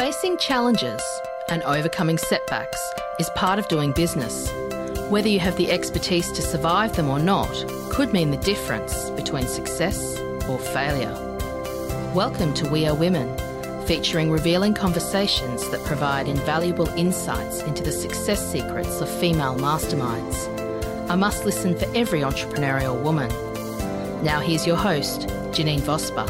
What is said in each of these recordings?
Facing challenges and overcoming setbacks is part of doing business. Whether you have the expertise to survive them or not could mean the difference between success or failure. Welcome to We Are Women, featuring revealing conversations that provide invaluable insights into the success secrets of female masterminds. A must listen for every entrepreneurial woman. Now here's your host, Janine Vosper.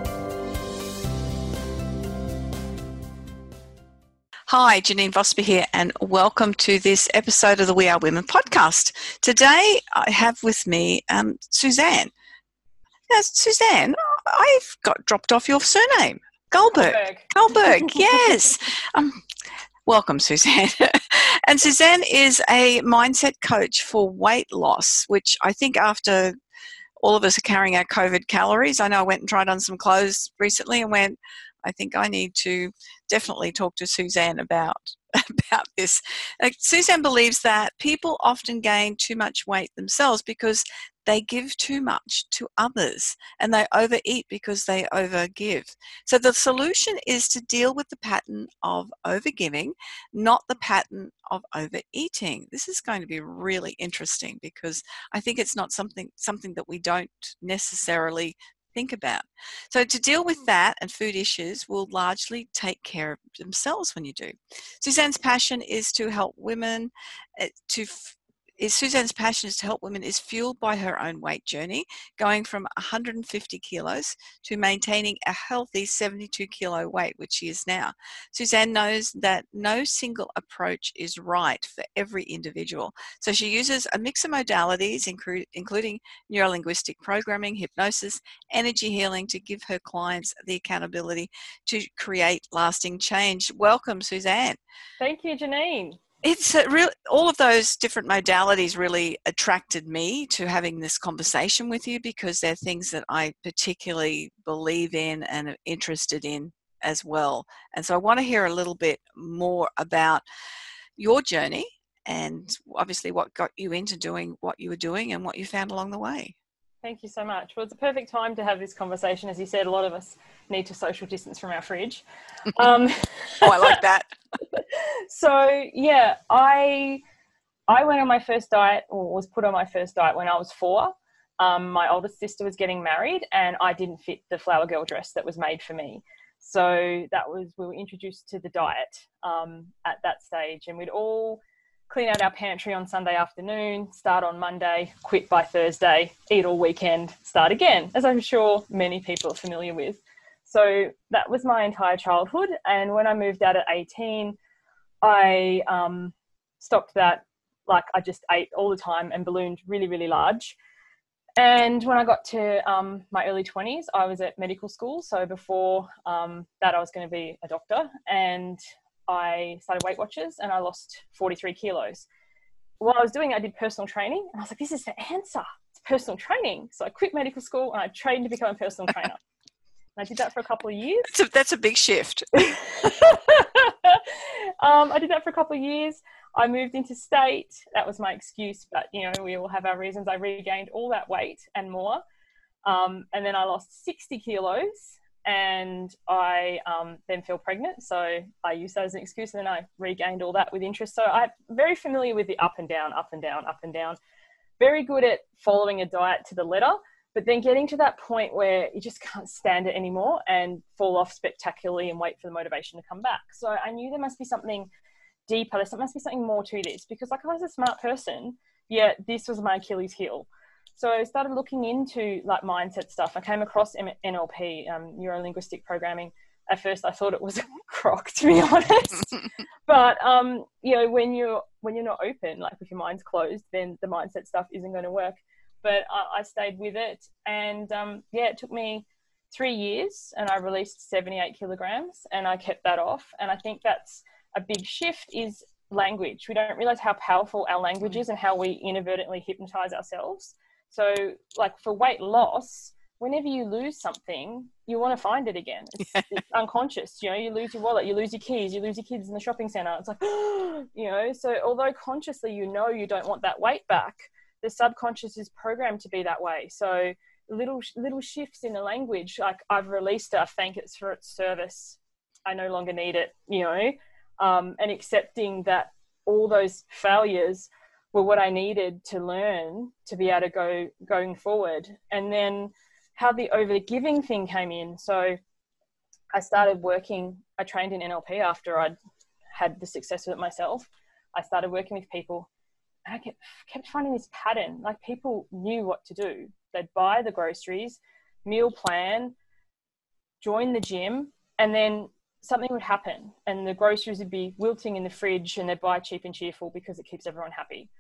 Hi, Janine Vosper here, and welcome to this episode of the We Are Women podcast. Today, I have with me Suzanne. Now, Suzanne, I've got dropped off your surname. Goldberg, yes. Welcome, Suzanne. And Suzanne is a mindset coach for weight loss, which I think after all of us are carrying our COVID calories, I know I went and tried on some clothes recently and went, I think I need to definitely talk to Suzanne about this. Suzanne believes that people often gain too much weight themselves because they give too much to others and they overeat because they overgive. So the solution is to deal with the pattern of overgiving, not the pattern of overeating. This is going to be really interesting because I think it's not something that we don't necessarily think about. So to deal with that and food issues will largely take care of themselves when you do. Suzanne's passion is to help women is fueled by her own weight journey, going from 150 kilos to maintaining a healthy 72 kilo weight, which she is now. Suzanne knows that no single approach is right for every individual. So she uses a mix of modalities, including neurolinguistic programming, hypnosis, energy healing to give her clients the accountability to create lasting change. Welcome, Suzanne. Thank you, Janine. It's all of those different modalities really attracted me to having this conversation with you because they're things that I particularly believe in and are interested in as well. And so I want to hear a little bit more about your journey and obviously what got you into doing what you were doing and what you found along the way. Thank you so much. Well, it's a perfect time to have this conversation. As you said, a lot of us need to social distance from our fridge. Oh, I like that. So, yeah, I went on my first diet, or was put on my first diet when I was 4. My oldest sister was getting married and I didn't fit the flower girl dress that was made for me. So we were introduced to the diet at that stage, and we'd all clean out our pantry on Sunday afternoon, start on Monday, quit by Thursday, eat all weekend, start again, as I'm sure many people are familiar with. So that was my entire childhood. And when I moved out at 18, I stopped that. Like, I just ate all the time and ballooned really, really large. And when I got to my early 20s, I was at medical school. So before that, I was going to be a doctor. And I started Weight Watchers and I lost 43 kilos. While I was doing it, I did personal training. And I was like, this is the answer. It's personal training. So I quit medical school and I trained to become a personal trainer. And I did that for a couple of years. That's a big shift. I did that for a couple of years. I moved into state. That was my excuse. But, you know, we all have our reasons. I regained all that weight and more. And then I lost 60 kilos. And I then fell pregnant. So I used that as an excuse. And then I regained all that with interest. So I'm very familiar with the up and down, up and down, up and down. Very good at following a diet to the letter. But then getting to that point where you just can't stand it anymore and fall off spectacularly and wait for the motivation to come back. So I knew there must be something deeper. There must be something more to this. Because like, I was a smart person, yet this was my Achilles heel. So I started looking into like mindset stuff. I came across NLP, neuro-linguistic programming. At first, I thought it was a crock, to be honest. But you know, when you're not open, like if your mind's closed, then the mindset stuff isn't going to work. But I stayed with it, and it took me 3 years, and I released 78 kilograms, and I kept that off. And I think that's a big shift is language. We don't realize how powerful our language is and how we inadvertently hypnotize ourselves. So like for weight loss, whenever you lose something, you want to find it again. It's unconscious. You know, you lose your wallet, you lose your keys, you lose your kids in the shopping center. It's like, you know, so although consciously you know you don't want that weight back, the subconscious is programmed to be that way. So little shifts in the language, like I've released it, I thank it for its service. I no longer need it, and accepting that all those failures were what I needed to learn to be able to going forward. And then how the over-giving thing came in. So I started working, I trained in NLP after I'd had the success with it myself. I started working with people, and I kept finding this pattern. Like, people knew what to do. They'd buy the groceries, meal plan, join the gym, and then something would happen and the groceries would be wilting in the fridge, and they'd buy Cheap and Cheerful because it keeps everyone happy.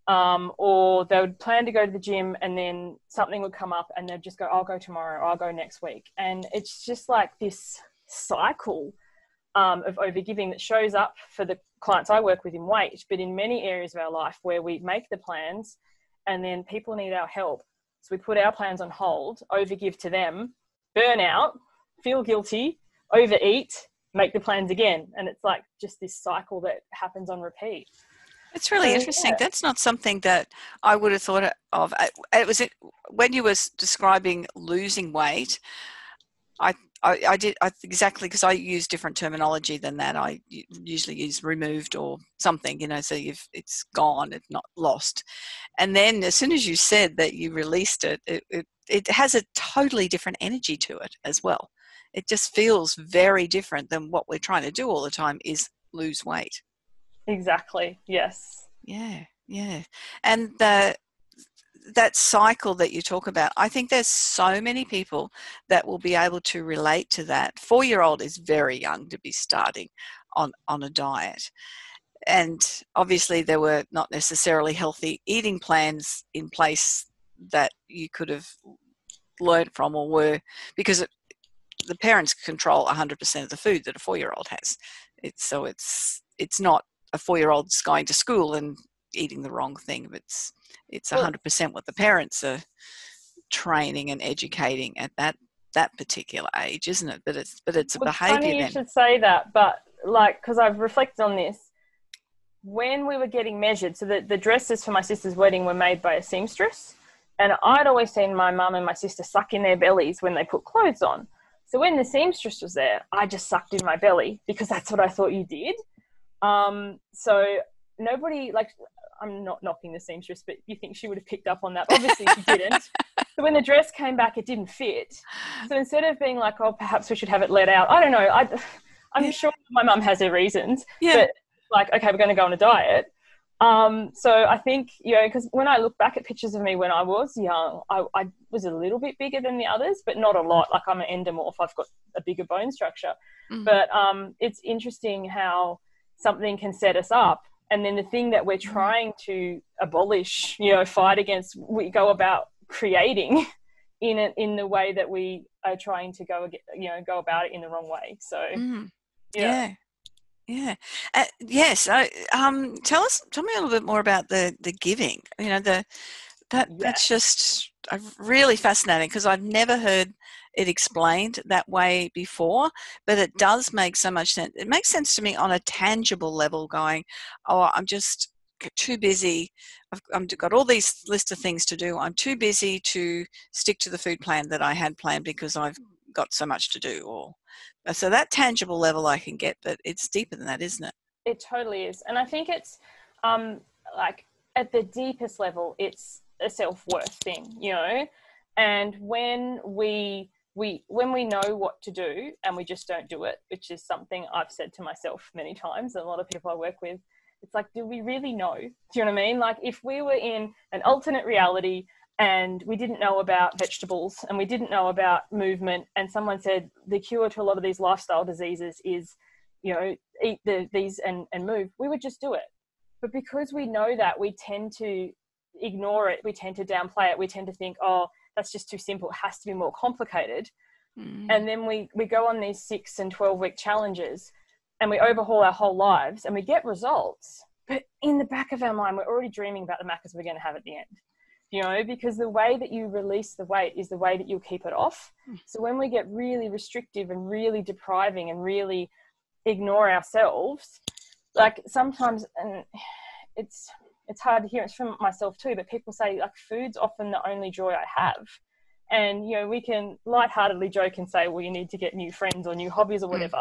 Or they would plan to go to the gym and then something would come up and they'd just go, I'll go tomorrow, or I'll go next week. And it's just like this cycle of overgiving that shows up for the clients I work with in weight, but in many areas of our life where we make the plans and then people need our help. So we put our plans on hold, overgive to them, burn out, feel guilty, overeat, make the plans again. And it's like just this cycle that happens on repeat. It's really interesting. Yeah. That's not something that I would have thought of. It was when you were describing losing weight, I did exactly, because I use different terminology than that. I usually use removed or something, so it's gone, it's not lost. And then as soon as you said that you released it, it has a totally different energy to it as well. It just feels very different than what we're trying to do all the time, is lose weight. Exactly. Yes. Yeah. And that cycle that you talk about, I think there's so many people that will be able to relate to that. 4-year-old is very young to be starting on a diet. And obviously there were not necessarily healthy eating plans in place that you could have learned from, or were, because the parents control 100% of the food that a 4-year-old has. It's not a 4-year-old's going to school and eating the wrong thing. It's 100% what the parents are training and educating at that particular age, isn't it? But it's a behaviour. Funny you should say that, but because I've reflected on this. When we were getting measured, so the dresses for my sister's wedding were made by a seamstress, and I'd always seen my mum and my sister suck in their bellies when they put clothes on. So when the seamstress was there, I just sucked in my belly because that's what I thought you did. So nobody, I'm not knocking the seamstress, but you think she would have picked up on that. Obviously she didn't. So when the dress came back, it didn't fit. So instead of being like, oh, perhaps we should have it let out, I don't know. I'm sure my mum has her reasons, but okay, we're going to go on a diet. So I think, because when I look back at pictures of me when I was young, I was a little bit bigger than the others, but not a lot. Like, I'm an endomorph. I've got a bigger bone structure. Mm-hmm. But it's interesting how something can set us up. And then the thing that we're trying to abolish, fight against, we go about creating in the way that we are trying to go about it in the wrong way. So, Yeah. Yes. Tell me a little bit more about the giving. That's just really fascinating, because I've never heard it explained that way before, but it does make so much sense. It makes sense to me on a tangible level, going, oh, I'm just too busy. I've got all these list of things to do. I'm too busy to stick to the food plan that I had planned because I've got so much to do. So that tangible level I can get, but it's deeper than that, isn't it? It totally is. And I think it's at the deepest level, it's a self-worth thing, and when we know what to do and we just don't do it, which is something I've said to myself many times, and a lot of people I work with, it's like, do we really know? Do you know what I mean? Like, if we were in an alternate reality and we didn't know about vegetables and we didn't know about movement, and someone said the cure to a lot of these lifestyle diseases is, eat these and move, we would just do it. But because we know that, we tend to ignore it, we tend to downplay it, we tend to think, oh, that's just too simple, it has to be more complicated. And then we go on these 6 and 12-week challenges and we overhaul our whole lives and we get results, but in the back of our mind we're already dreaming about the macas we're going to have at the end, because the way that you release the weight is the way that you'll keep it off. So when we get really restrictive and really depriving and really ignore ourselves, like sometimes, and it's hard to hear, it's from myself too, but people say, like, food's often the only joy I have. And, we can lightheartedly joke and say, well, you need to get new friends or new hobbies or whatever.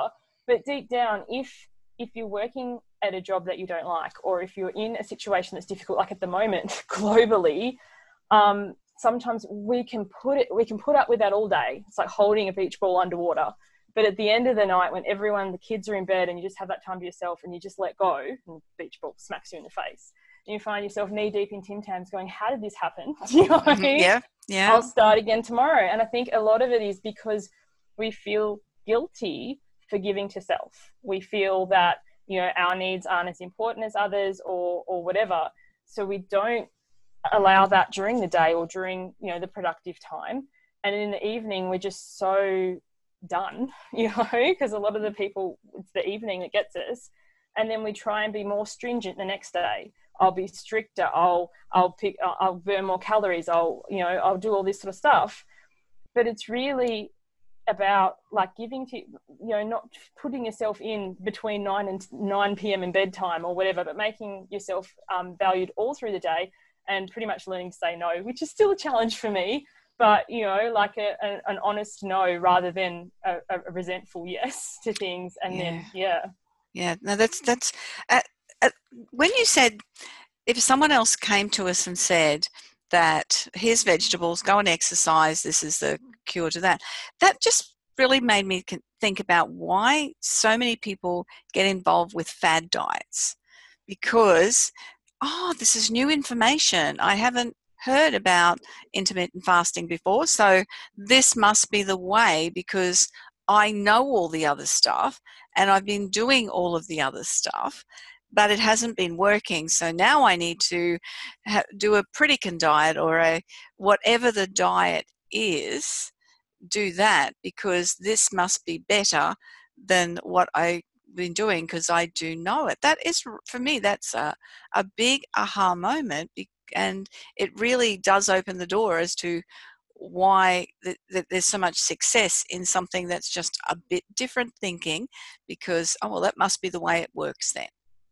But deep down, if you're working at a job that you don't like, or if you're in a situation that's difficult, like at the moment globally, sometimes we can put up with that all day. It's like holding a beach ball underwater. But at the end of the night, when the kids are in bed and you just have that time to yourself and you just let go, and the beach ball smacks you in the face, and you find yourself knee deep in Tim Tams going, how did this happen? You know what I mean? Yeah. I'll start again tomorrow. And I think a lot of it is because we feel guilty for giving to self. We feel that, you know, our needs aren't as important as others or whatever. So we don't allow that during the day or during, you know, the productive time. And in the evening, we're just so done, you know, because a lot of the people, it's the evening that gets us. And then we try and be more stringent the next day. I'll be stricter. I'll burn more calories. I'll do all this sort of stuff. But it's really about like giving to, you know, not putting yourself in between 9 p.m. and bedtime or whatever, but making yourself valued all through the day and pretty much learning to say no, which is still a challenge for me. But, you know, like an honest no rather than a resentful yes to things. And then, Yeah, no, that's when you said, if someone else came to us and said that here's vegetables, go and exercise, this is the cure to that, that just really made me think about why so many people get involved with fad diets. Because, this is new information. I haven't heard about intermittent fasting before, so this must be the way because I know all the other stuff and I've been doing all of the other stuff, but it hasn't been working. So now I need to do a Pritikin diet or a whatever the diet is, do that because this must be better than what I've been doing because I do know it. That is, for me, that's a big aha moment, and it really does open the door as to why there's so much success in something that's just a bit different thinking because, that must be the way it works then.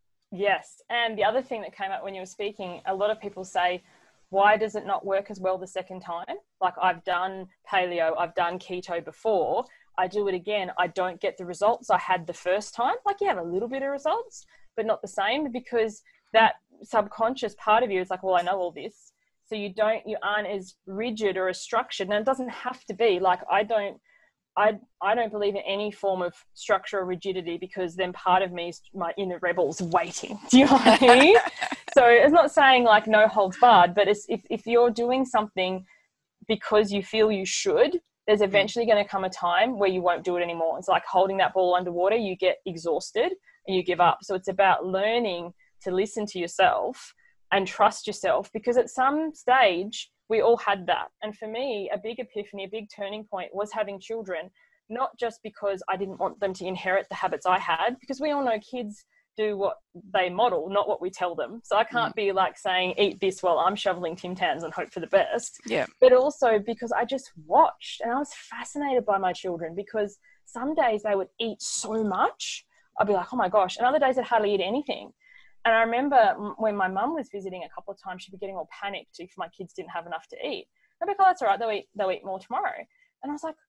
Yes. And the other thing that came up when you were speaking, a lot of people say, why does it not work as well the second time? Like, I've done paleo, I've done keto before, I do it again, I don't get the results I had the first time. Like, you have a little bit of results, but not the same, because that subconscious part of you is like, well, I know all this. So you aren't as rigid or as structured. And it doesn't have to be like, I don't believe in any form of structure or rigidity, because then part of me is my inner rebels waiting. Do you know what I mean? So it's not saying like no holds barred, but it's, if you're doing something because you feel you should, there's eventually going to come a time where you won't do it anymore. It's like holding that ball underwater. You get exhausted and you give up. So it's about learning to listen to yourself and trust yourself, because at some stage we all had that. And for me, a big epiphany, a big turning point was having children, not just because I didn't want them to inherit the habits I had, because we all know kids do what they model, not what we tell them. So I can't be like saying, eat this while I'm shoveling Tim Tams and hope for the best. Yeah. But also because I just watched and I was fascinated by my children, because some days they would eat so much. I'd be like, oh my gosh. And other days I'd hardly eat anything. And I remember when my mum was visiting a couple of times, she'd be getting all panicked if my kids didn't have enough to eat. I'd be like, oh, that's all right. They'll eat more tomorrow. And I was like,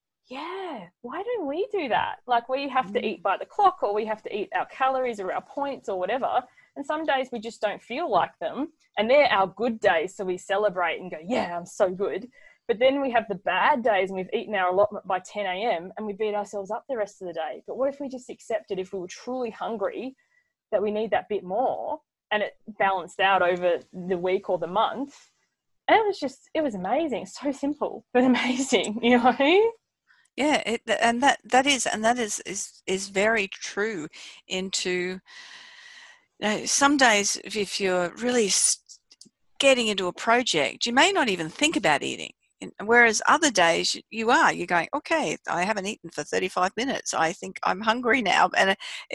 yeah, why don't we do that? Like, we have to eat by the clock, or we have to eat our calories or our points or whatever. And some days we just don't feel like them. And they're our good days. So we celebrate and go, yeah, I'm so good. But then we have the bad days and we've eaten our allotment by 10 a.m. and we beat ourselves up the rest of the day. But what if we just accepted, if we were truly hungry, that we need that bit more, and it balanced out over the week or the month? And it was amazing. So simple, but amazing, you know? Yeah, that is very true. Into, some days, if you're really getting into a project, you may not even think about eating. Whereas other days you're going, okay, I haven't eaten for 35 minutes. I think I'm hungry now. And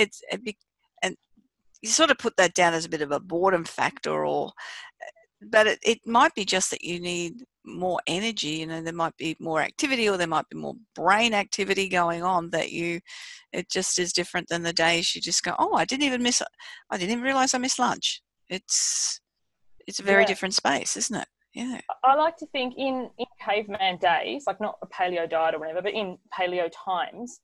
and you sort of put that down as a bit of a boredom factor, but it might be just that you need more energy. There might be more activity, or there might be more brain activity going on it just is different than the days you just go, oh, I didn't even realize I missed lunch. It's a very different space, isn't it? Yeah. I like to think in caveman days, like not a paleo diet or whatever, but in paleo times,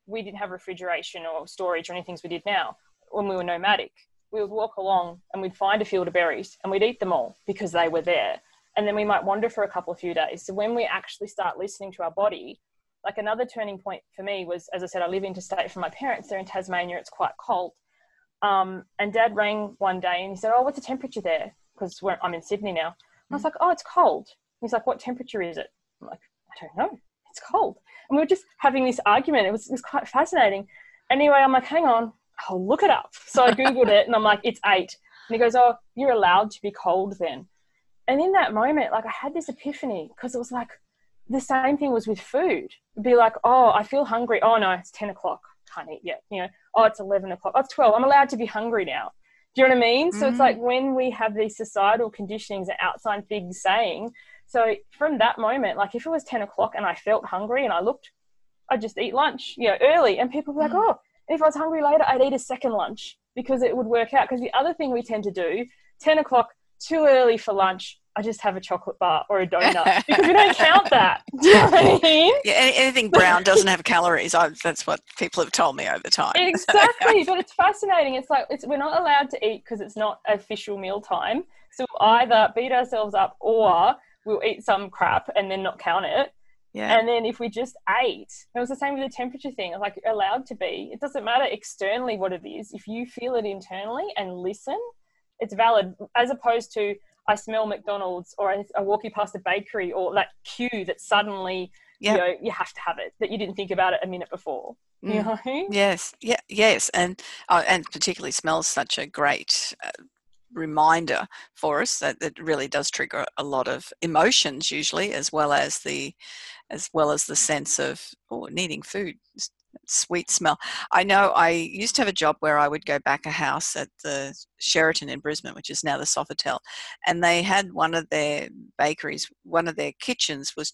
we didn't have refrigeration or storage or any things we did now. When we were nomadic, we would walk along and we'd find a field of berries and we'd eat them all because they were there. And then we might wander for a few days. So when we actually start listening to our body, like another turning point for me was, as I said, I live interstate from my parents. They're in Tasmania. It's quite cold. And Dad rang one day and he said, oh, what's the temperature there? Because I'm in Sydney now. I was like, oh, it's cold. He's like, what temperature is it? I'm like, I don't know. It's cold. And we were just having this argument. It was quite fascinating. Anyway, I'm like, hang on, I'll look it up. So I Googled it and I'm like, it's 8. And he goes, oh, you're allowed to be cold then. And in that moment, like I had this epiphany because it was like the same thing was with food. It'd be like, oh, I feel hungry. Oh, no, it's 10 o'clock. Can't eat yet. You know, oh, it's 11 o'clock. Oh, it's 12. I'm allowed to be hungry now. Do you know what I mean? So it's like when we have these societal conditionings and outside things saying, so from that moment, like if it was 10 o'clock and I felt hungry and I looked, I'd just eat lunch, you know, early. And people were like, oh, if I was hungry later, I'd eat a second lunch because it would work out. Because the other thing we tend to do, 10 o'clock, too early for lunch, I just have a chocolate bar or a donut because we don't count that. Do you know what I mean? Yeah, anything brown doesn't have calories. That's what people have told me over time. Exactly, but it's fascinating. It's like we're not allowed to eat because it's not official meal time. So we'll either beat ourselves up or we'll eat some crap and then not count it. Yeah. And then if we just ate, it was the same with the temperature thing. Like you're allowed to be. It doesn't matter externally what it is. If you feel it internally and listen, it's valid, as opposed to I smell McDonald's or I walk you past a bakery or that queue that suddenly, you know, you have to have it, that you didn't think about it a minute before. You know? Yes. Yeah. Yes. And particularly smells such a great reminder for us that it really does trigger a lot of emotions usually, as well as the sense of needing food. Sweet smell. I know I used to have a job where I would go back a house at the Sheraton in Brisbane, which is now the Sofitel, and they had one of their bakeries, one of their kitchens was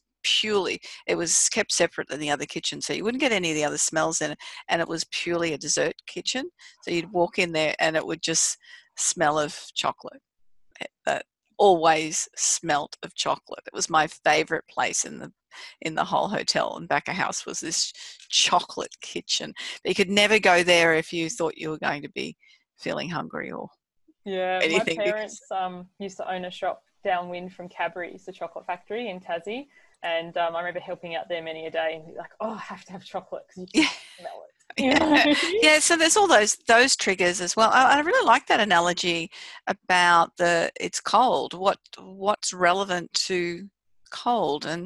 it was kept separate than the other kitchen, so you wouldn't get any of the other smells in it, and it was purely a dessert kitchen. So you'd walk in there and it would just smell of chocolate. That always smelt of chocolate. It was my favorite place in the whole hotel, and back a house was this chocolate kitchen. But you could never go there if you thought you were going to be feeling hungry or anything. My parents used to own a shop downwind from Cadbury's, the chocolate factory in Tassie, and I remember helping out there many a day and be like, oh, I have to have chocolate because you can smell it. Yeah, so there's all those triggers as well. I really like that analogy about it's cold. What's relevant to cold and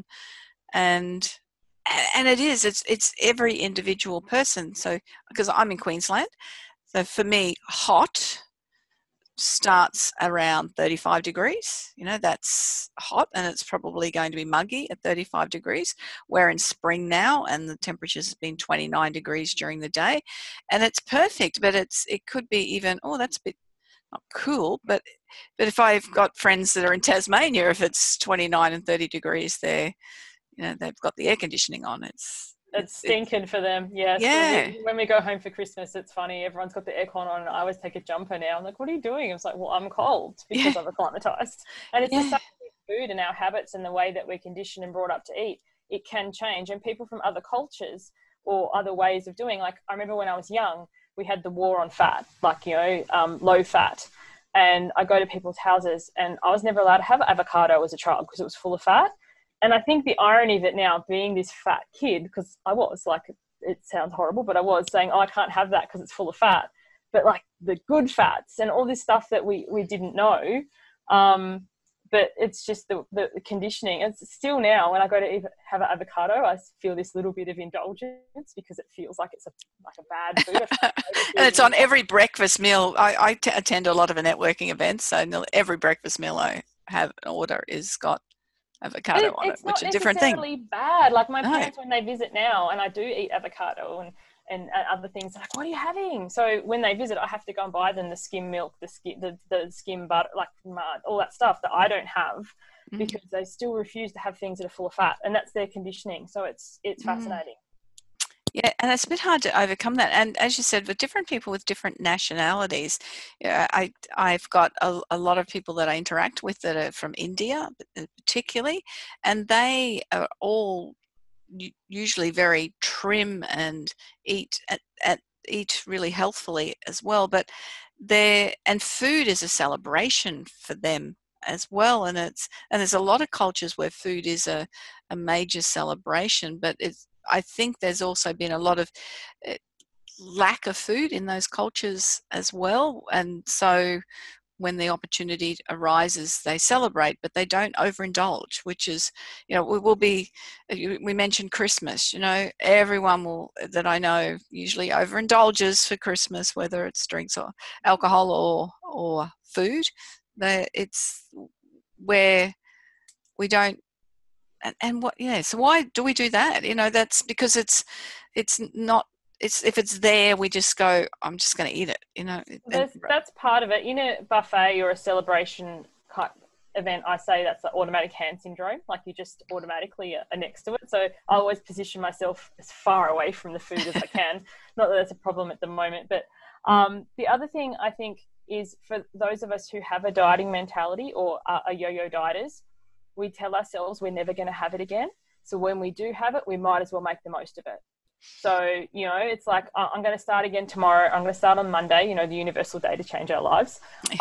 it is. It's every individual person. So because I'm in Queensland, so for me, hot starts around 35 degrees. You know, that's hot, and it's probably going to be muggy at 35 degrees. We're in spring now, and the temperature's been 29 degrees during the day, and it's perfect. But it could be even, that's a bit not cool. But if I've got friends that are in Tasmania, if it's 29 and 30 degrees, they've got the air conditioning on. It's stinking for them. Yeah. So when we go home for Christmas, it's funny. Everyone's got the aircon on, and I always take a jumper now. I'm like, "What are you doing?" I was like, "Well, I'm cold because I'm acclimatized." And it's the same with food and our habits and the way that we're conditioned and brought up to eat. It can change, and people from other cultures or other ways of doing. Like I remember when I was young, we had the war on fat, low fat. And I go to people's houses, and I was never allowed to have avocado as a child because it was full of fat. And I think the irony of it now, being this fat kid, because I was like, it sounds horrible, but I was saying, I can't have that because it's full of fat. But like the good fats and all this stuff that we didn't know. But it's just the conditioning. It's still now when I go to have an avocado, I feel this little bit of indulgence because it feels like it's a bad food. And it's on every breakfast meal. I attend a lot of networking events, so every breakfast meal I have an order is got avocado on it, which is a different thing. It's not necessarily bad. Like my parents, when they visit now, and I do eat avocado and other things, they're like, what are you having? So when they visit, I have to go and buy them the skim milk, the skim butter, like all that stuff that I don't have because they still refuse to have things that are full of fat, and that's their conditioning. So it's fascinating. Yeah, and it's a bit hard to overcome that. And as you said, with different people with different nationalities, I've got a lot of people that I interact with that are from India, particularly, and they are all usually very trim and eat eat really healthfully as well. But and food is a celebration for them as well, and there's a lot of cultures where food is a major celebration, but I think there's also been a lot of lack of food in those cultures as well, and so when the opportunity arises, they celebrate, but they don't overindulge, which is, we mentioned Christmas, everyone that I know usually overindulges for Christmas, whether it's drinks or alcohol or food. It's where we don't, so why do we do that? That's because it's not, if it's there, we just go, I'm just going to eat it, That's part of it. In a buffet or a celebration type event, I say that's the automatic hand syndrome. Like, you just automatically are next to it. So I always position myself as far away from the food as I can. Not that that's a problem at the moment. But the other thing I think is, for those of us who have a dieting mentality or are yo-yo dieters, we tell ourselves we're never going to have it again. So when we do have it, we might as well make the most of it. So, it's like, I'm going to start again tomorrow. I'm going to start on Monday, the universal day to change our lives.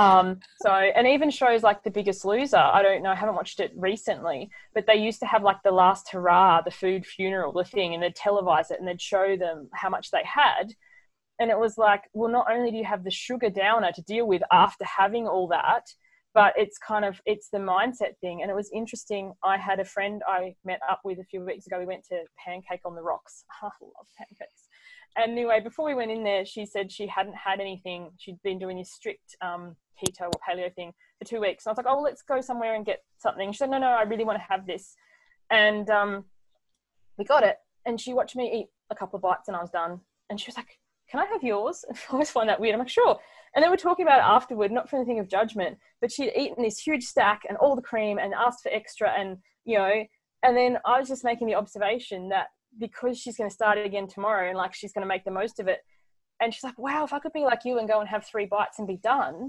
And even shows like The Biggest Loser, I don't know, I haven't watched it recently, but they used to have like the last hurrah, the food funeral, the thing, and they'd televise it and they'd show them how much they had. And it was like, well, not only do you have the sugar downer to deal with after having all that, but it's the mindset thing. And it was interesting. I had a friend I met up with a few weeks ago. We went to Pancake on the Rocks. I love pancakes. And anyway, before we went in there, she said she hadn't had anything. She'd been doing this strict keto or paleo thing for 2 weeks. And I was like, oh, well, let's go somewhere and get something. She said, no, I really want to have this. And we got it. And she watched me eat a couple of bites and I was done. And she was like, can I have yours? I always find that weird. I'm like, sure. And then we're talking about it afterward, not for anything of judgment, but she'd eaten this huge stack and all the cream and asked for extra, and and then I was just making the observation that because she's going to start it again tomorrow and like she's going to make the most of it, and she's like, wow, if I could be like you and go and have 3 bites and be done,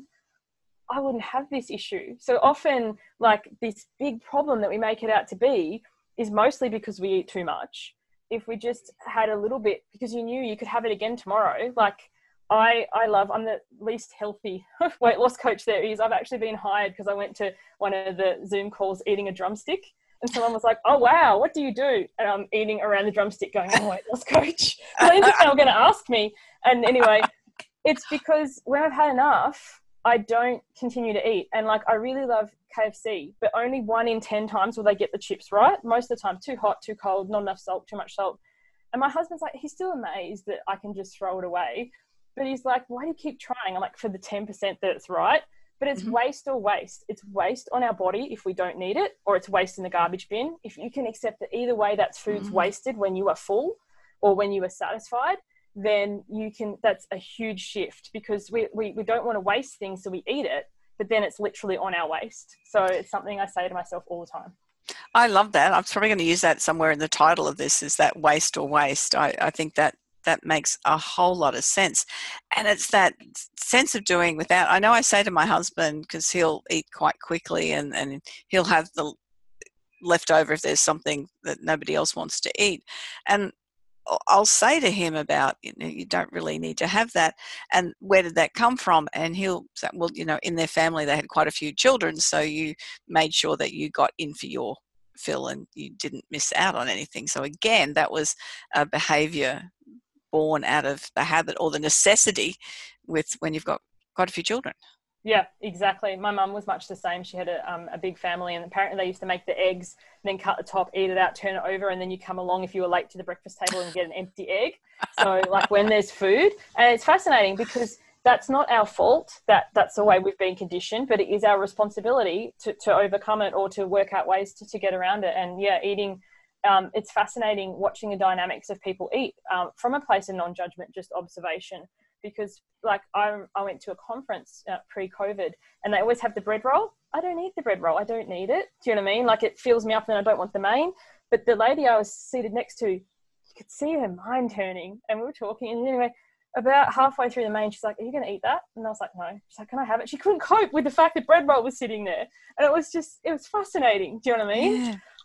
I wouldn't have this issue. So often, like, this big problem that we make it out to be is mostly because we eat too much. If we just had a little bit, because you knew you could have it again tomorrow. Like, I'm the least healthy weight loss coach there is. I've actually been hired because I went to one of the Zoom calls eating a drumstick, and someone was like, oh, wow, what do you do? And I'm eating around the drumstick going, I'm a weight loss coach. I didn't think they were going to ask me. And anyway, it's because when I've had enough, I don't continue to eat. And like, I really love KFC, but only 1 in 10 times will they get the chips right. Most of the time, too hot, too cold, not enough salt, too much salt. And my husband's like, he's still amazed that I can just throw it away. But he's like, why do you keep trying? I'm like, for the 10% that it's right. But it's waste or waste. It's waste on our body if we don't need it, or it's waste in the garbage bin. If you can accept that either way, that food's wasted when you are full or when you are satisfied, then that's a huge shift, because we don't want to waste things, so we eat it, but then it's literally on our waist. So it's something I say to myself all the time. I love that. I'm probably going to use that somewhere in the title of this, is that waste or waste. I think that makes a whole lot of sense. And it's that sense of doing without. I know I say to my husband, because he'll eat quite quickly and he'll have the leftover if there's something that nobody else wants to eat. And I'll say to him about, you don't really need to have that. And where did that come from? And he'll say, well, in their family, they had quite a few children. So you made sure that you got in for your fill and you didn't miss out on anything. So again, that was a behavior born out of the habit or the necessity when you've got quite a few children. Yeah, exactly. My mum was much the same. She had a big family, and apparently they used to make the eggs, then cut the top, eat it out, turn it over, and then you come along if you were late to the breakfast table and get an empty egg. So like, when there's food, and it's fascinating because that's not our fault. That's the way we've been conditioned, but it is our responsibility to overcome it or to work out ways to get around it. And yeah, eating, it's fascinating watching the dynamics of people eat from a place of non-judgment, just observation. Because like I went to a conference pre-COVID, and they always have the bread roll. I don't eat the bread roll. I don't need it. Do you know what I mean? Like, it fills me up and I don't want the main. But the lady I was seated next to, you could see her mind turning, and we were talking. And anyway, about halfway through the main, she's like, are you going to eat that? And I was like, no. She's like, can I have it? She couldn't cope with the fact that bread roll was sitting there. And it was fascinating. Do you know what I mean?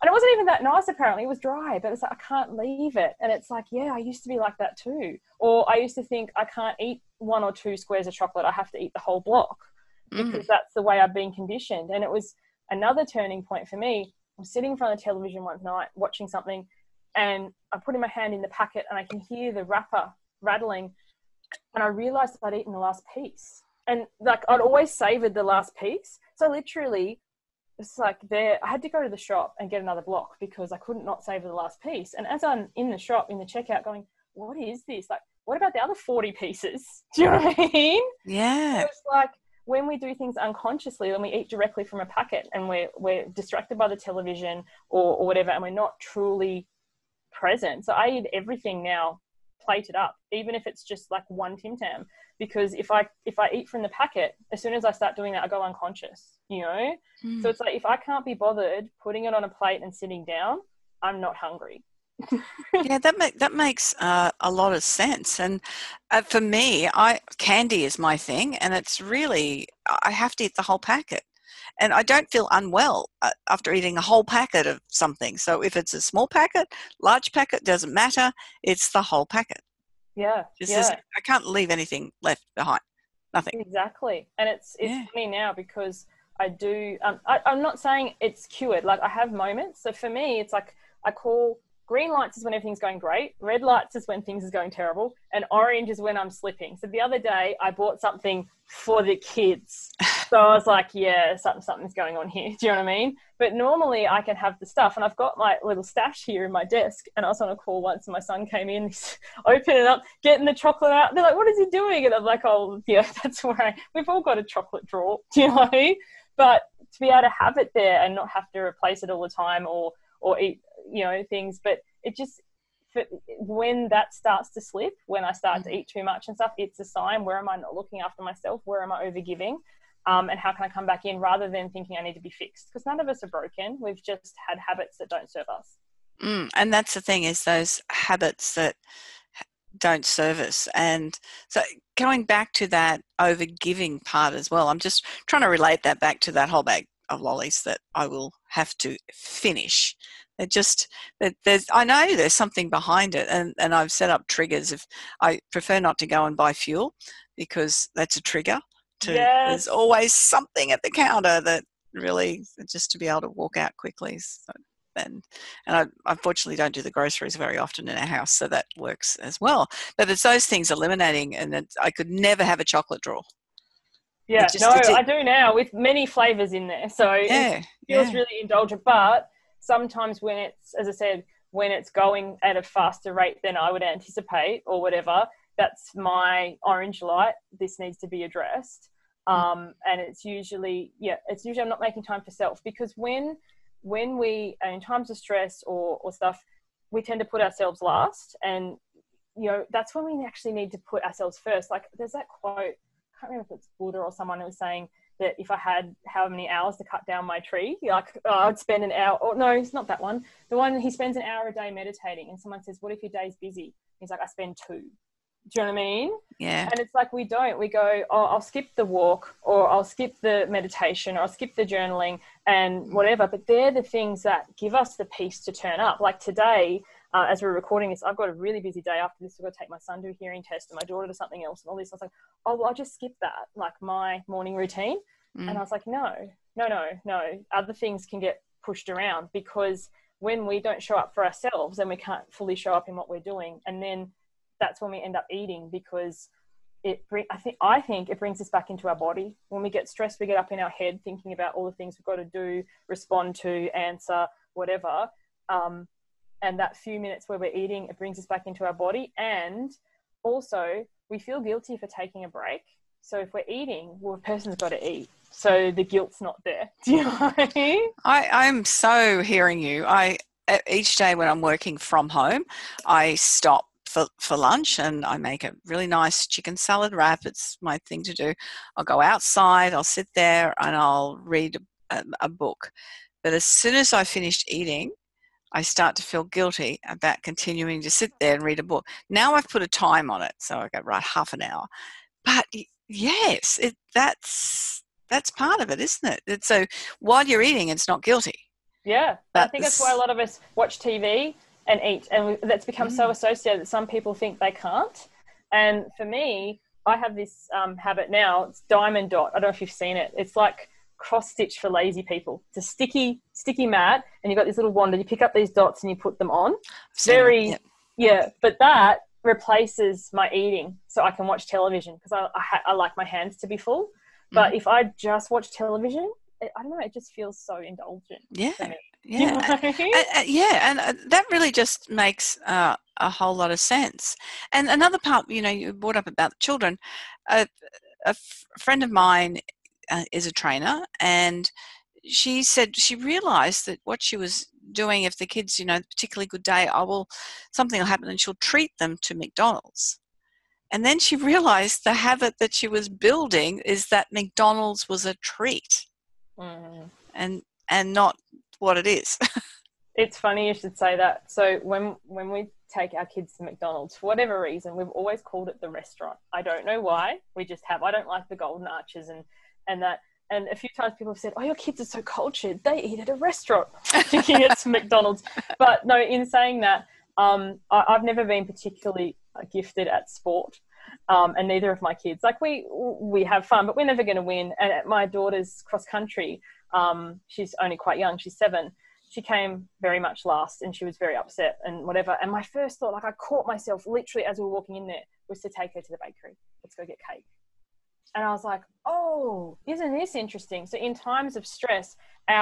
And it wasn't even that nice, apparently. It was dry, but it's like, I can't leave it. And it's like, yeah, I used to be like that too. Or I used to think I can't eat 1 or 2 squares of chocolate. I have to eat the whole block because that's the way I've been conditioned. And it was another turning point for me. I'm sitting in front of the television one night watching something, and I'm putting my hand in the packet and I can hear the wrapper rattling. And I realized I'd eaten the last piece. And like, I'd always savored the last piece. So literally, it's like I had to go to the shop and get another block because I couldn't not savor the last piece. And as I'm in the shop, in the checkout going, what is this? Like, what about the other 40 pieces? Do you know what I mean? Yeah. So it's like when we do things unconsciously, when we eat directly from a packet and we're distracted by the television or whatever, and we're not truly present. So I eat everything now plated up, even if it's just like 1 Tim Tam, because if I eat from the packet, as soon as I start doing that, I go unconscious, you know? So it's like, if I can't be bothered putting it on a plate and sitting down, I'm not hungry. Yeah, that makes a lot of sense. And for me, candy is my thing, and it's really, I have to eat the whole packet. And I don't feel unwell after eating a whole packet of something. So if it's a small packet, large packet, doesn't matter. It's the whole packet. Yeah. I can't leave anything left behind. Nothing. Exactly. And it's funny now because I do, I'm not saying it's cured. Like, I have moments. So for me, it's like, I call green lights is when everything's going great. Red lights is when things is going terrible. And orange is when I'm slipping. So the other day I bought something for the kids. So I was like, yeah, something's going on here. Do you know what I mean? But normally I can have the stuff, and I've got my little stash here in my desk. And I was on a call once, and my son came in, he's opening it up, getting the chocolate out. They're like, what is he doing? And I'm like, oh, yeah, that's where we've all got a chocolate drawer. Do you know what I mean? But to be able to have it there and not have to replace it all the time or eat, you know, things. But it just, when that starts to slip, when I start to eat too much and stuff, it's a sign. Where am I not looking after myself? Where am I overgiving? And how can I come back in, rather than thinking I need to be fixed? Because none of us are broken. We've just had habits that don't serve us. And that's the thing, is those habits that don't serve us. And so going back to that overgiving part as well, I'm just trying to relate that back to that whole bag of lollies that I will have to finish. I know there's something behind it, and I've set up triggers. If I prefer not to go and buy fuel, because that's a trigger. There's always something at the counter that really, just to be able to walk out quickly. So, and I unfortunately don't do the groceries very often in our house, so that works as well. But it's those things eliminating, and I could never have a chocolate drawer. Yeah, I do now, with many flavors in there. So it feels really indulgent. But sometimes when it's, as I said, when it's going at a faster rate than I would anticipate or whatever, that's my orange light. This needs to be addressed. And it's usually I'm not making time for self, because when we are in times of stress or stuff, we tend to put ourselves last. And, you know, that's when we actually need to put ourselves first. Like, there's that quote, I can't remember if it's Buddha or someone who was saying that if I had how many hours to cut down my tree, like, I'd spend an hour. Or no, it's not that one. The one, he spends an hour a day meditating, and someone says, what if your day's busy? He's like, I spend 2. Do you know what I mean? Yeah. And it's like, we go, oh, I'll skip the walk, or I'll skip the meditation, or I'll skip the journaling and whatever. But they're the things that give us the peace to turn up. Like today, as we're recording this, I've got a really busy day. After this, I've got to take my son to a hearing test and my daughter to something else and all this. I was like, oh, well, I'll just skip that, like my morning routine. And I was like, no. Other things can get pushed around, because when we don't show up for ourselves, then we can't fully show up in what we're doing. And then that's when we end up eating, because I think it brings us back into our body. When we get stressed, we get up in our head thinking about all the things we've got to do, respond to, answer, whatever. And that few minutes where we're eating, it brings us back into our body. And also, we feel guilty for taking a break. So if we're eating, well, a person's got to eat. So the guilt's not there. Do you know what I mean? I'm so hearing you. Each day when I'm working from home, I stop for lunch and I make a really nice chicken salad wrap. It's my thing to do. I'll go outside, I'll sit there and I'll read a book. But as soon as I finished eating, I start to feel guilty about continuing to sit there and read a book. Now I've put a time on it, so I go, right, half an hour. But yes, that's part of it, isn't it? So while you're eating, it's not guilty. Yeah. I think that's why a lot of us watch TV and eat, and that's become so associated that some people think they can't. And for me, I have this habit now. It's Diamond Dot. I don't know if you've seen it. It's like cross stitch for lazy people. It's a sticky mat, and you've got this little wand, and you pick up these dots and you put them on. But that replaces my eating, so I can watch television, because I like my hands to be full. But if I just watch television, I don't know, it just feels so indulgent for me. And that really just makes a whole lot of sense. And another part, you brought up about the children. A friend of mine is a trainer, and she said she realized that what she was doing, if the kids, particularly good day, something will happen and she'll treat them to McDonald's. And then she realized the habit that she was building is that McDonald's was a treat and not what it is. It's funny you should say that. So when we take our kids to McDonald's, for whatever reason, we've always called it the restaurant. I don't know why. We just have. I don't like the golden arches and that. And a few times people have said, oh, your kids are so cultured. They eat at a restaurant, thinking it's McDonald's. But no, in saying that, I've never been particularly gifted at sport, and neither of my kids. Like we have fun, but we're never going to win. And at my daughter's cross country, she's only quite young. She's 7. She came very much last, and she was very upset and whatever. And my first thought, like I caught myself literally as we were walking in there, was to take her to the bakery. Let's go get cake. And I was like, oh, isn't this interesting? So in times of stress,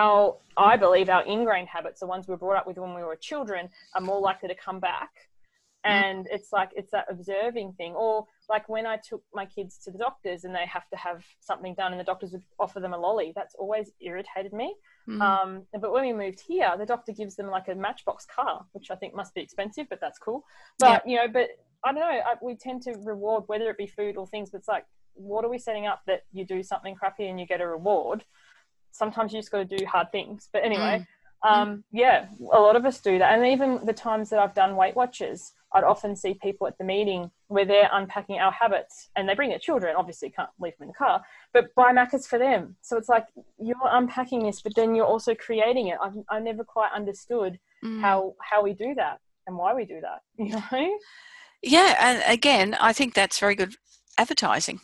I believe our ingrained habits, the ones we were brought up with when we were children, are more likely to come back. And it's like, it's that observing thing. Or like when I took my kids to the doctors and they have to have something done and the doctors would offer them a lolly, that's always irritated me. But when we moved here, the doctor gives them like a Matchbox car, which I think must be expensive, but that's cool. But, but I don't know, we tend to reward, whether it be food or things, but it's like, what are we setting up that you do something crappy and you get a reward? Sometimes you just got to do hard things. But anyway, a lot of us do that. And even the times that I've done Weight Watchers, I'd often see people at the meeting where they're unpacking our habits, and they bring their children, obviously can't leave them in the car, but buy Macca's for them. So it's like, you're unpacking this, but then you're also creating it. I never quite understood how we do that and why we do that, Yeah, and again, I think that's very good advertising.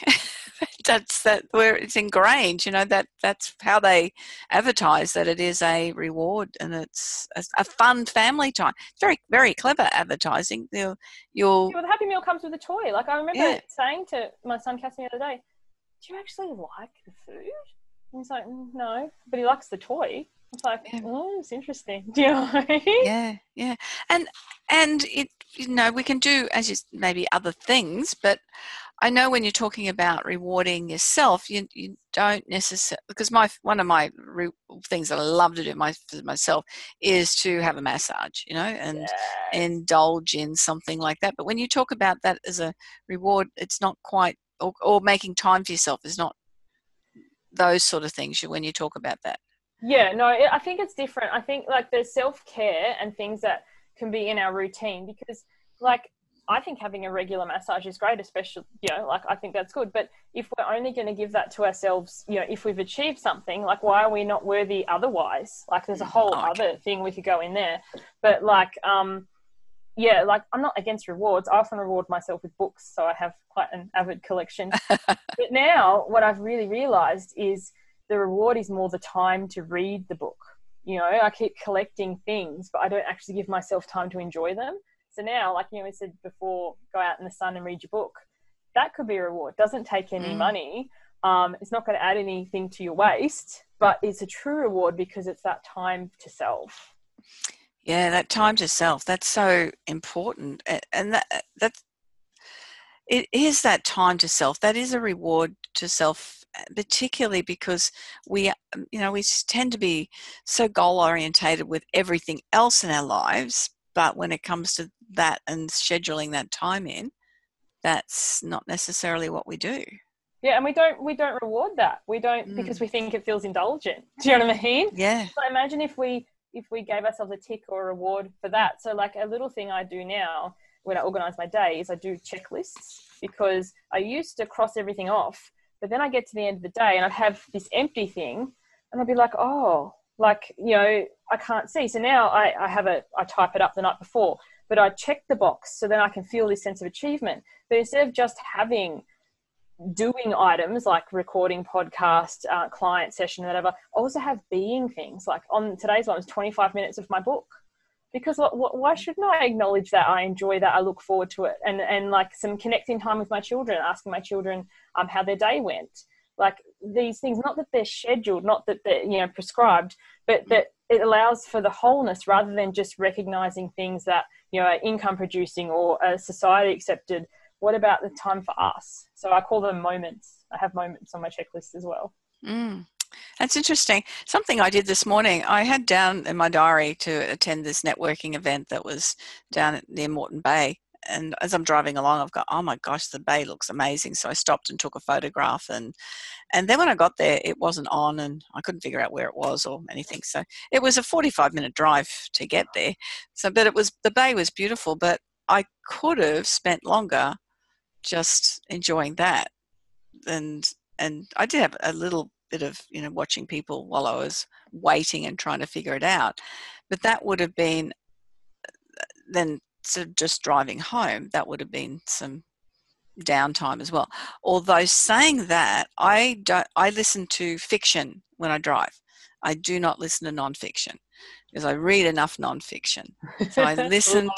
That's where it's ingrained, that's how they advertise, that it is a reward and it's a fun family time. It's very, very clever advertising. The Happy Meal comes with a toy. Like I remember saying to my son Cass the other day, do you actually like the food? And he's like, no, but he likes the toy. It's like, it's interesting. Do you know? Yeah. And it, we can do maybe other things, but I know when you're talking about rewarding yourself, you don't necessarily, because one of my things that I love to do for myself is to have a massage, and indulge in something like that. But when you talk about that as a reward, it's not quite, or making time for yourself is not those sort of things when you talk about that. Yeah, no, I think it's different. I think like there's self-care and things that can be in our routine, because like I think having a regular massage is great, especially, I think that's good. But if we're only going to give that to ourselves, if we've achieved something, like why are we not worthy otherwise? Like there's a whole other thing we could go in there. But like, I'm not against rewards. I often reward myself with books, so I have quite an avid collection. But now what I've really realized is the reward is more the time to read the book. I keep collecting things, but I don't actually give myself time to enjoy them. So now, like, we said before, go out in the sun and read your book. That could be a reward. Doesn't take any money. It's not going to add anything to your waste, but it's a true reward because it's that time to self. Yeah, that time to self. That's so important. And that's it is that time to self. That is a reward to self, particularly because we tend to be so goal orientated with everything else in our lives. But when it comes to that and scheduling that time in, that's not necessarily what we do. Yeah, and we don't reward that. We don't because we think it feels indulgent. Do you know what I mean? Yeah. So imagine if we gave ourselves a tick or a reward for that. So like a little thing I do now when I organise my day is I do checklists, because I used to cross everything off, but then I get to the end of the day and I'd have this empty thing and I'd be like, oh, Like, you know, I can't see. So now I type it up the night before, but I check the box so then I can feel this sense of achievement. But instead of just doing items like recording podcast, client session, whatever, I also have being things. Like on today's one was 25 minutes of my book. Because why shouldn't I acknowledge that? I enjoy that. I look forward to it. And like some connecting time with my children, asking my children how their day went. Like these things, not that they're scheduled, not that they're, you know, prescribed, but that it allows for the wholeness rather than just recognizing things that, you know, are income producing or are society accepted. What about the time for us? So I call them moments. I have moments on my checklist as well. That's interesting. Something I did this morning, I had down in my diary to attend this networking event that was down near Moreton Bay. And as I'm driving along, I've got, oh my gosh, the bay looks amazing. So I stopped and took a photograph. And then when I got there, it wasn't on and I couldn't figure out where it was or anything. So it was a 45-minute drive to get there. So, but the bay was beautiful, but I could have spent longer just enjoying that. And I did have a little bit of, you know, watching people while I was waiting and trying to figure it out. But that would have been then sort of just driving home, that would have been some downtime as well. Although saying that, I listen to fiction when I drive. I do not listen to nonfiction because I read enough nonfiction. So I listen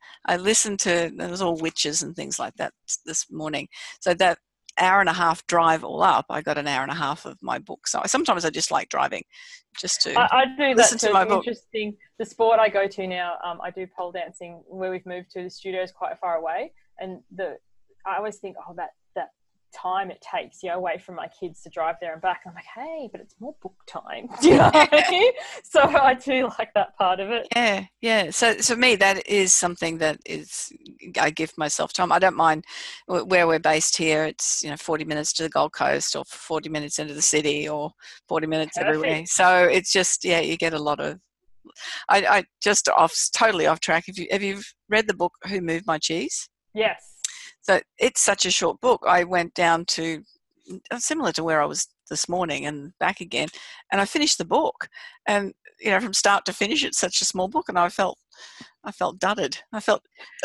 to there was all witches and things like that this morning. So that hour and a half drive all up, I got an hour and a half of my book. So sometimes I just like driving just to I do listen that to my book. Interesting. The sport I go to now, I do pole dancing where we've moved to. The studio is quite far away. And I always think, that time it takes, you know, away from my kids to drive there and back. And I'm like, hey, but it's more book time. Do you know what I mean? So I do like that part of it. Yeah. So for me, that is something that is, I give myself time. I don't mind where we're based here. It's, you know, 40 minutes to the Gold Coast or 40 minutes into the city or 40 minutes everywhere. So it's just, yeah, you get a lot of, I just totally off track. Have you read the book Who Moved My Cheese? Yes. So it's such a short book. I went down to similar to where I was this morning and back again, and I finished the book. And you know, from start to finish, it's such a small book, and I felt dudded. I felt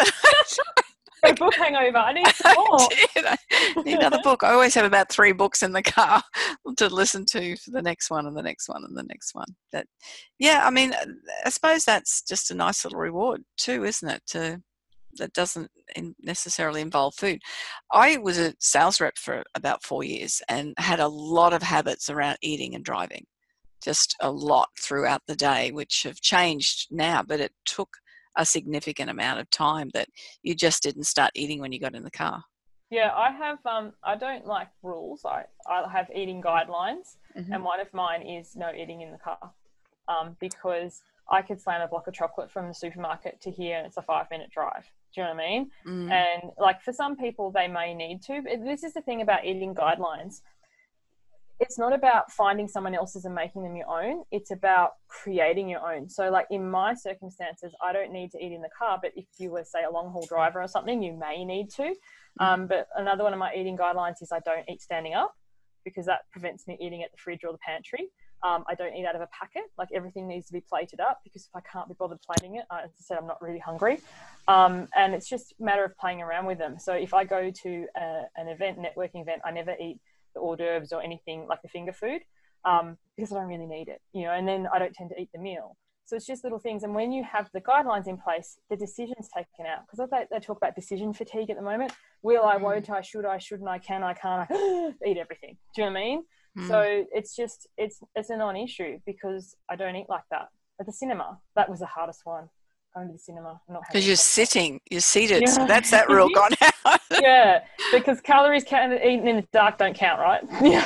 a book hangover. I need some more. I need another book. I always have about 3 books in the car to listen to for the next one and the next one and the next one. But yeah, I mean, I suppose that's just a nice little reward too, isn't it? That doesn't necessarily involve food. I was a sales rep for about 4 years and had a lot of habits around eating and driving, just a lot throughout the day, which have changed now, but it took a significant amount of time that you just didn't start eating when you got in the car. Yeah, I have, I don't like rules. I have eating guidelines, and one of mine is no eating in the car, because I could slam a block of chocolate from the supermarket to here and it's a 5-minute drive. Do you know what I mean? And like for some people, they may need to. But this is the thing about eating guidelines. It's not about finding someone else's and making them your own. It's about creating your own. So like in my circumstances, I don't need to eat in the car. But if you were, say, a long haul driver or something, you may need to. But another one of my eating guidelines is I don't eat standing up because that prevents me eating at the fridge or the pantry. I don't eat out of a packet. Like everything needs to be plated up because if I can't be bothered plating it, as I said, I'm not really hungry. And it's just a matter of playing around with them. So if I go to an event, networking event, I never eat the hors d'oeuvres or anything like the finger food because I don't really need it, you know, and then I don't tend to eat the meal. So it's just little things. And when you have the guidelines in place, the decision's taken out because they talk about decision fatigue at the moment. Will I, won't I, should I, shouldn't I, can I, can't I eat everything? Do you know what I mean? So it's just, it's a non-issue because I don't eat like that. At the cinema, that was the hardest one. Going to the cinema. Because you're seated. Yeah. So that's that rule gone out. Yeah, because calories eaten in the dark don't count, right?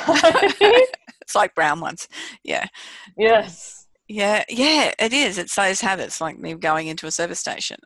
It's like brown ones. Yeah. Yes. Yeah, it is. It's those habits, like me going into a service station.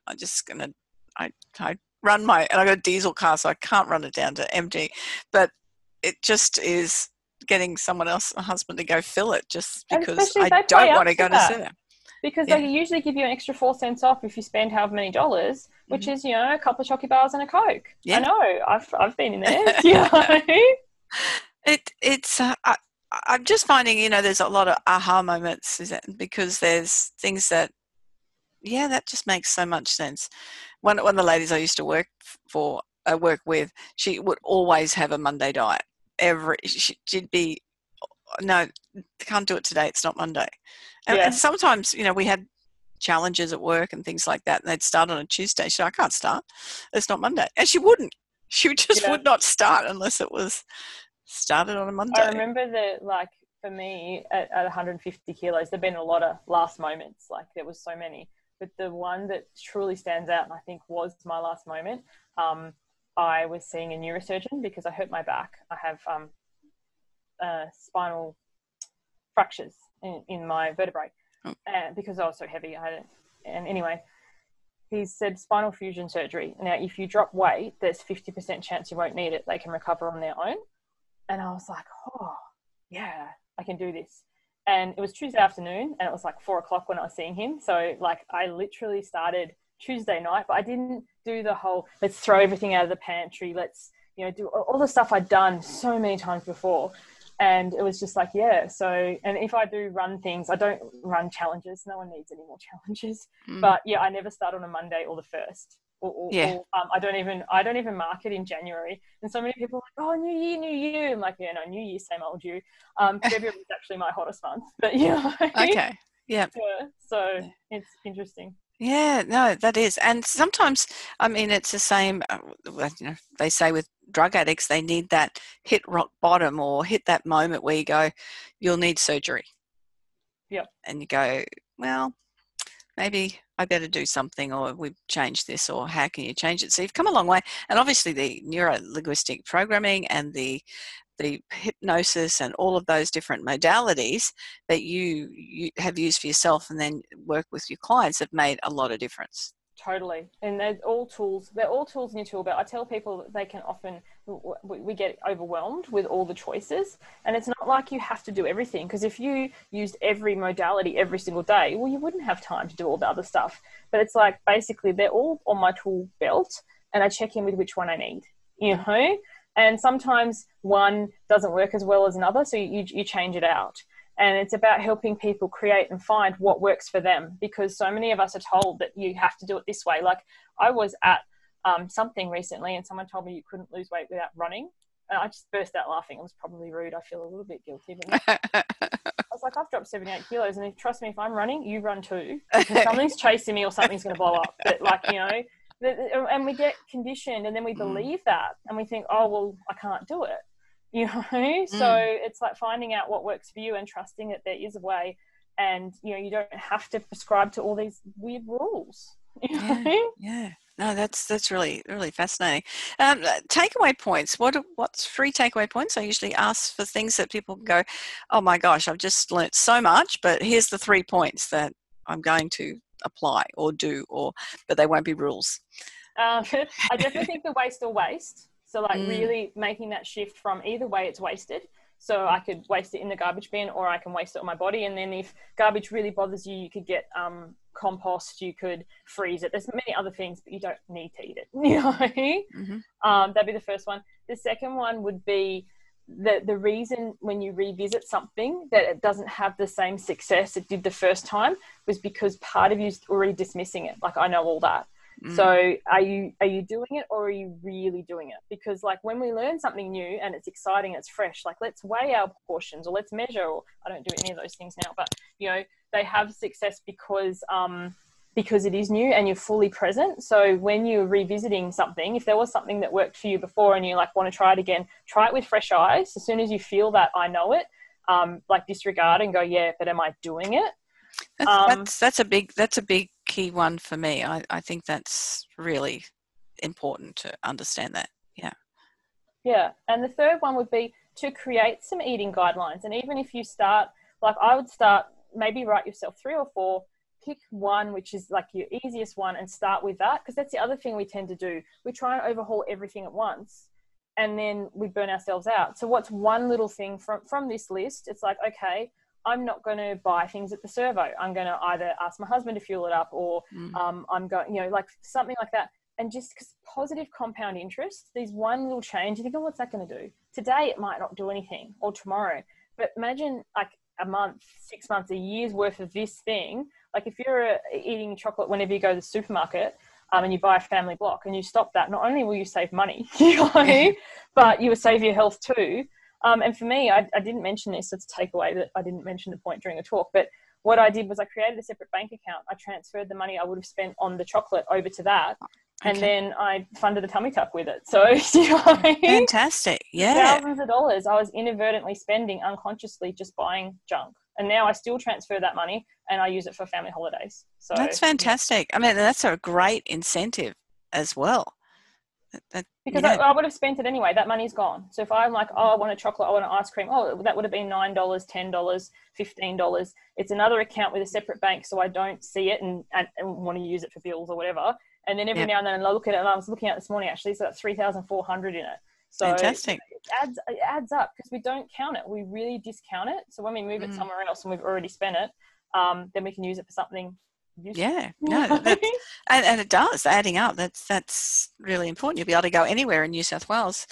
I run and I got a diesel car, so I can't run it down to empty. But it just is getting someone else, a husband, to go fill it just because I don't want to go to cinema. Because they usually give you an extra 4 cents off if you spend however many dollars, which is, you know, a couple of chocolate bars and a Coke. Yeah. I know. I've been in there. You know? I'm just finding, there's a lot of aha moments, Suzanne, because there's things that, that just makes so much sense. One of the ladies I used to work with, she would always have a Monday diet. She'd be, no, can't do it today. It's not Monday. And sometimes, we had challenges at work and things like that, and they'd start on a Tuesday. She said, I can't start. It's not Monday. And she wouldn't. She just would not start unless it was started on a Monday. I remember for me at 150 kilos, there've been a lot of last moments. Like there was so many. But the one that truly stands out, and I think was my last moment, I was seeing a neurosurgeon because I hurt my back. I have spinal fractures in my vertebrae because I was so heavy. And anyway, he said spinal fusion surgery. Now, if you drop weight, there's 50% chance you won't need it. They can recover on their own. And I was like, oh, yeah, I can do this. And it was Tuesday afternoon, and it was like 4:00 when I was seeing him. So I literally started Tuesday night, but I didn't do the whole, let's throw everything out of the pantry. Let's, do all the stuff I'd done so many times before. And it was just like, So, and if I do run things, I don't run challenges. No one needs any more challenges. But I never start on a Monday or the 1st. Or I don't even mark it in January. And so many people are like, oh, New Year. I'm like, no, New Year, same old you. February is actually my hottest month. But okay. Yeah. So it's interesting. Yeah, no, that is. And sometimes, it's the same, they say with drug addicts, they need that hit rock bottom or hit that moment where you go, you'll need surgery. Yep. And you go, well, maybe I better do something, or we've changed this, or how can you change it? So you've come a long way. And obviously the neuro-linguistic programming and the hypnosis and all of those different modalities that you have used for yourself and then work with your clients have made a lot of difference. Totally. And they're all tools in your tool belt. I tell people that they can often, we get overwhelmed with all the choices, and it's not like you have to do everything, because if you used every modality every single day, well, you wouldn't have time to do all the other stuff. But it's like, basically they're all on my tool belt, and I check in with which one I need, and sometimes one doesn't work as well as another. So you change it out. And it's about helping people create and find what works for them, because so many of us are told that you have to do it this way. Like I was at something recently, and someone told me you couldn't lose weight without running. And I just burst out laughing. It was probably rude. I feel a little bit guilty. But I was like, I've dropped 78 kilos. And trust me, if I'm running, you run too. Because something's chasing me or something's going to blow up. But and we get conditioned, and then we believe that. And we think, oh, well, I can't do it. So it's like finding out what works for you and trusting that there is a way, and you don't have to prescribe to all these weird rules. No, that's really, really fascinating. Takeaway points. What's 3 takeaway points? I usually ask for things that people can go, oh my gosh, I've just learnt so much, but here's the 3 points that I'm going to apply or do, but they won't be rules. I definitely think the waste or waste. So really making that shift from either way it's wasted. So I could waste it in the garbage bin, or I can waste it on my body. And then if garbage really bothers you, you could get compost, you could freeze it. There's many other things, but you don't need to eat it. That'd be the first one. The second one would be the reason when you revisit something that it doesn't have the same success it did the first time was because part of you's already dismissing it. Like, I know all that. So are you doing it, or are you really doing it? Because when we learn something new and it's exciting, it's fresh, let's weigh our portions, or let's measure, or I don't do any of those things now, but they have success because it is new and you're fully present. So when you're revisiting something, if there was something that worked for you before and you want to try it again, try it with fresh eyes. As soon as you feel that I know it, disregard and go, yeah, but am I doing it? That's a big key one for me. I think that's really important to understand that. Yeah. And the third one would be to create some eating guidelines. And even if you start, I would start, maybe write yourself 3 or 4, pick one which is your easiest one and start with that, because that's the other thing we tend to do. We try and overhaul everything at once, and then we burn ourselves out. So what's one little thing from this list? It's okay, I'm not going to buy things at the servo. I'm going to either ask my husband to fuel it up, or I'm going, something like that. And just because positive compound interest, these one little change, you think, oh, what's that going to do? Today it might not do anything, or tomorrow. But imagine like a month, 6 months, a year's worth of this thing. Like if you're eating chocolate whenever you go to the supermarket, and you buy a family block and you stop that, not only will you save money, but you will save your health too. And for me, I didn't mention this, so it's a takeaway that I didn't mention the point during the talk, but what I did was I created a separate bank account. I transferred the money I would have spent on the chocolate over to that. And then I funded a tummy tuck with it. So, you know what I mean? Fantastic. Yeah. Thousands of dollars I was inadvertently spending unconsciously just buying junk. And now I still transfer that money and I use it for family holidays. So that's fantastic. I mean, that's a great incentive as well. Because I would have spent it anyway. That money's gone. So if I'm like, I want a chocolate, I want an ice cream, that would have been $9, $10, $15. It's another account with a separate bank, so I don't see it and want to use it for bills or whatever. And then every now and then I look at it, and I was looking at it this morning actually, so that's $3,400 in it. So fantastic. It adds up because we don't count it. We really discount it. So when we move it somewhere else and we've already spent it, then we can use it for something useful. Yeah, no, and it does, adding up. That's really important. You'll be able to go anywhere in New South Wales.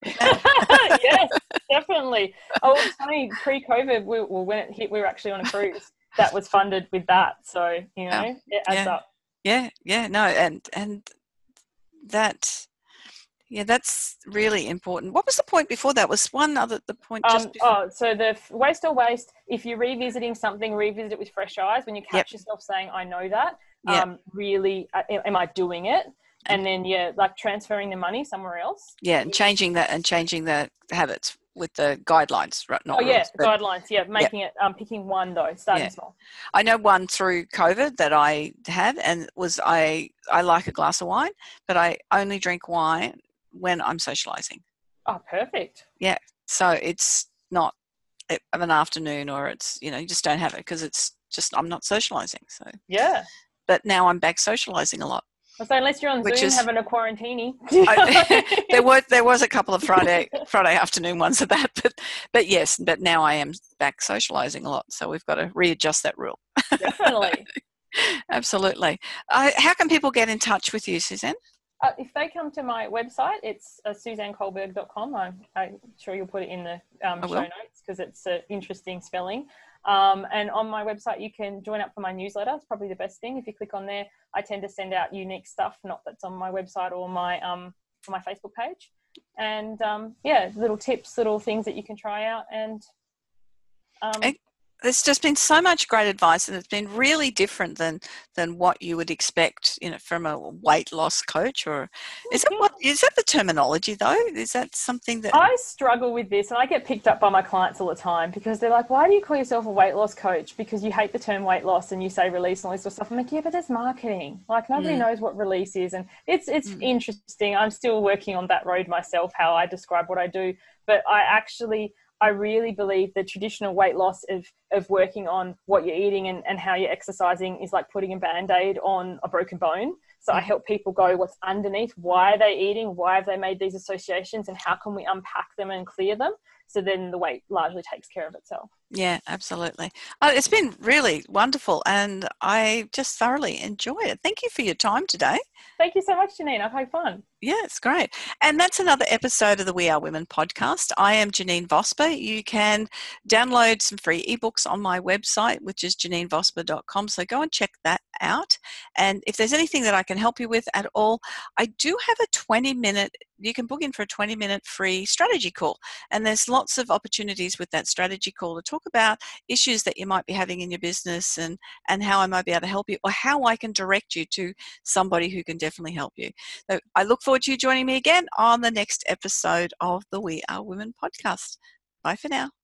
Yes, definitely. Oh, it's funny, pre-COVID, when it hit, we were actually on a cruise that was funded with that. So, you know, it adds up. Yeah, no, and that... Yeah, that's really important. What was the point before that? Was one other the point just before? So the waste or waste, if you're revisiting something, revisit it with fresh eyes. When you catch yourself saying, I know that, really, am I doing it? And then, like transferring the money somewhere else. Yeah, and changing the habits with the guidelines, right? Not rules, guidelines. Yeah, making it, picking one though, starting small. I know one through COVID that I had, and was I like a glass of wine, but I only drink wine when I'm socializing. Oh, perfect. Yeah. So it's not of an afternoon, or it's, you just don't have it because it's just, I'm not socializing. So yeah. But now I'm back socializing a lot. So unless you're on Zoom having a quarantini. there was a couple of Friday afternoon ones of that, but yes, but now I am back socializing a lot. So we've got to readjust that rule. Definitely. Absolutely. How can people get in touch with you, Suzanne? If they come to my website, it's suzannekohlberg.com. I'm sure you'll put it in the show notes because it's interesting spelling. And on my website, you can join up for my newsletter. It's probably the best thing. If you click on there, I tend to send out unique stuff, not that's on my website or my Facebook page. And little tips, little things that you can try out. And there's just been so much great advice, and it's been really different than what you would expect, from a weight loss coach. Or is that the terminology though? Is that something that I struggle with this, and I get picked up by my clients all the time because they're like, "Why do you call yourself a weight loss coach? Because you hate the term weight loss and you say release and all this sort of stuff." I'm like, "Yeah, but there's marketing. Like nobody knows what release is," and it's interesting. I'm still working on that road myself, how I describe what I do, but I really believe the traditional weight loss of working on what you're eating and how you're exercising is like putting a Band-Aid on a broken bone. So I help people go, what's underneath? Why are they eating? Why have they made these associations? And how can we unpack them and clear them? So then the weight largely takes care of itself. Yeah, absolutely. It's been really wonderful, and I just thoroughly enjoy it. Thank you for your time today. Thank you so much, Janine. I've had fun. Yeah, it's great. And that's another episode of the We Are Women podcast. I am Janine Vosper. You can download some free ebooks on my website, which is janinevosper.com. So go and check that out. And if there's anything that I can help you with at all, I do have a 20-minute, you can book in for a 20-minute free strategy call. And there's lots of opportunities with that strategy call to talk about issues that you might be having in your business and how I might be able to help you, or how I can direct you to somebody who can definitely help you. So I look forward to you joining me again on the next episode of the We Are Women podcast. Bye for now.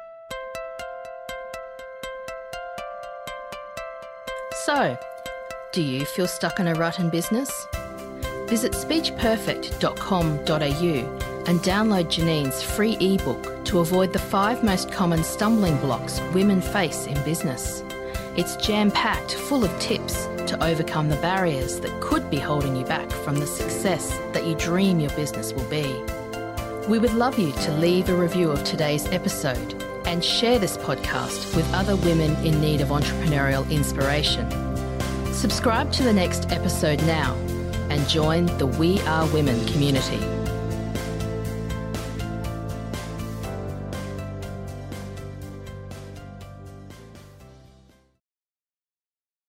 So, do you feel stuck in a rut in business? Visit speechperfect.com.au and download Janine's free ebook to avoid the 5 most common stumbling blocks women face in business. It's jam-packed full of tips to overcome the barriers that could be holding you back from the success that you dream your business will be. We would love you to leave a review of today's episode and share this podcast with other women in need of entrepreneurial inspiration. Subscribe to the next episode now and join the We Are Women community.